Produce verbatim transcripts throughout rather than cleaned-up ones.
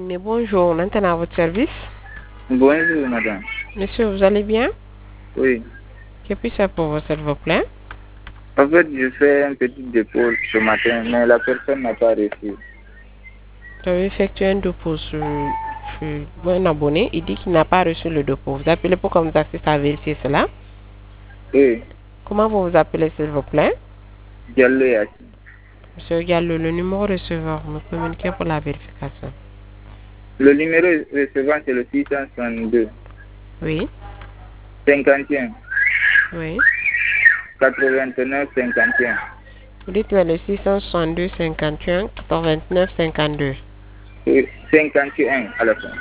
Mais bonjour, maintenant à votre service. Bonjour, madame. Monsieur, vous allez bien? Oui. Que puis-je faire pour vous, s'il vous plaît? En fait, je fais un petit dépôt ce matin, mais la personne n'a pas reçu. Vous avez effectué un dépôt sur, sur un abonné. Il dit qu'il n'a pas reçu le dépôt. Vous appelez pour qu'on vous assiste à vérifier cela? Oui. Comment vous vous appelez, s'il vous plaît? Diallo Yacine. Monsieur Gallo, le numéro receveur, me communiquez pour la vérification. Le numéro recevant, c'est le six cent soixante-deux. Oui. cinquante et un. Oui. quatre-vingt-neuf cinquante et un. Vous dites le six cent soixante-deux cinquante et un quatre-vingt-neuf cinquante-deux. Oui, cinquante et un à la fin.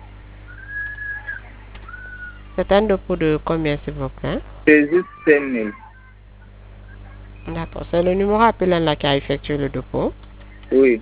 C'est un dépôt de combien, s'il vous plaît? C'est juste cinq mille. D'accord. C'est le numéro appelant là qui a effectué le dépôt. Oui.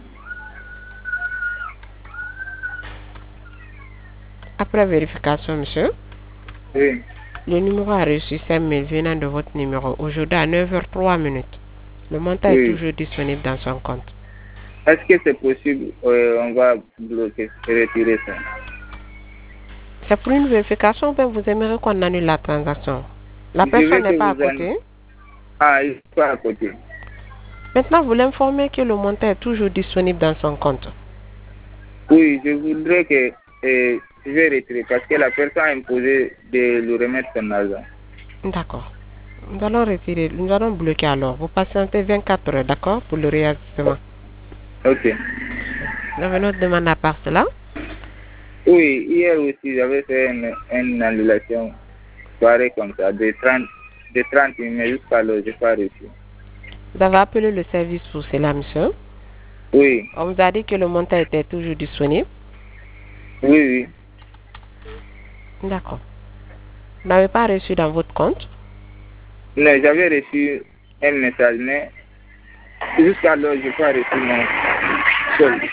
Après vérification, monsieur, Oui. le numéro a reçu cinq mille venant de votre numéro aujourd'hui à neuf heures trois minutes. Le montant Oui. est toujours disponible dans son compte. Est-ce que c'est possible, euh, on va bloquer et retirer ça? C'est pour une vérification ou bien vous aimeriez qu'on annule la transaction? La Je personne veux n'est que pas à vous en... côté. Ah, il n'est pas à côté. Maintenant, vous l'informez que le montant est toujours disponible dans son compte. Oui, je voudrais que euh, je vais retirer parce que la personne a imposé de lui remettre son argent. D'accord. Nous allons retirer, nous allons bloquer alors. Vous patientez vingt-quatre heures, d'accord, pour le réajustement. Ok. Vous avez une autre demande à part cela? Oui, hier aussi, j'avais fait une, une annulation soirée comme ça, de trente, de trente mais jusqu'à l'heure, je n'ai pas reçu. Vous avez appelé le service pour cela, monsieur? Oui, On vous a dit que le montant était toujours disponible? oui, oui. D'accord. Vous n'avez pas reçu dans votre compte? Non, j'avais reçu un message, mais jusqu'à l'heure, je n'ai pas reçu mon solde.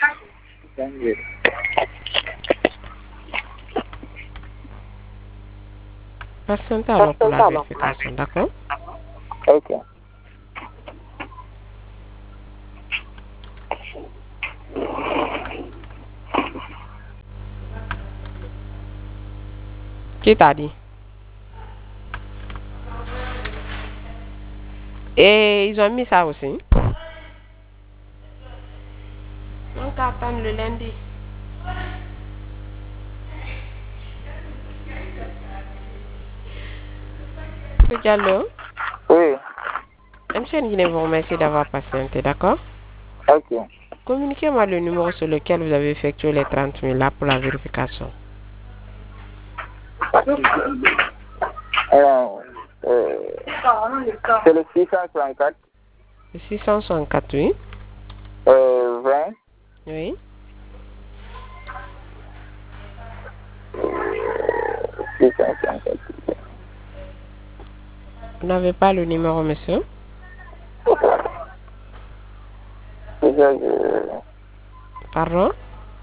Patientez alors pour la vérification, d'accord? Ok. Qui t'a dit? Et ils ont mis ça aussi? Donc attendre le lundi. Monsieur Diallo, Oui, monsieur Nguyen vous remercie d'avoir patienté, d'accord? ok. Communiquez-moi le numéro sur lequel vous avez effectué les trente mille là pour la vérification. Alors, euh, c'est le six cent soixante-quatre. Le six cent soixante-quatre, oui. Euh, vingt. Oui. six cent soixante-quatre. Vous n'avez pas le numéro, monsieur? Déjà, je... Pardon?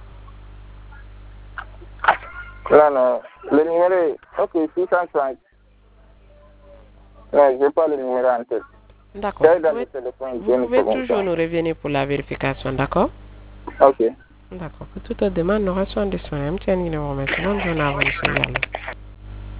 Non, non. Le numéro est... Ok, six cent soixante. Non, je n'ai pas le numéro en tête. D'accord. Vous Vous dans pouvez, le téléphone, vous pouvez toujours nous revenir pour la vérification, d'accord? Ok. D'accord. Pour toute demande, nous restons disponibles. Tiens, nous vous remercie. Bonne journée à vous, monsieur Diallo.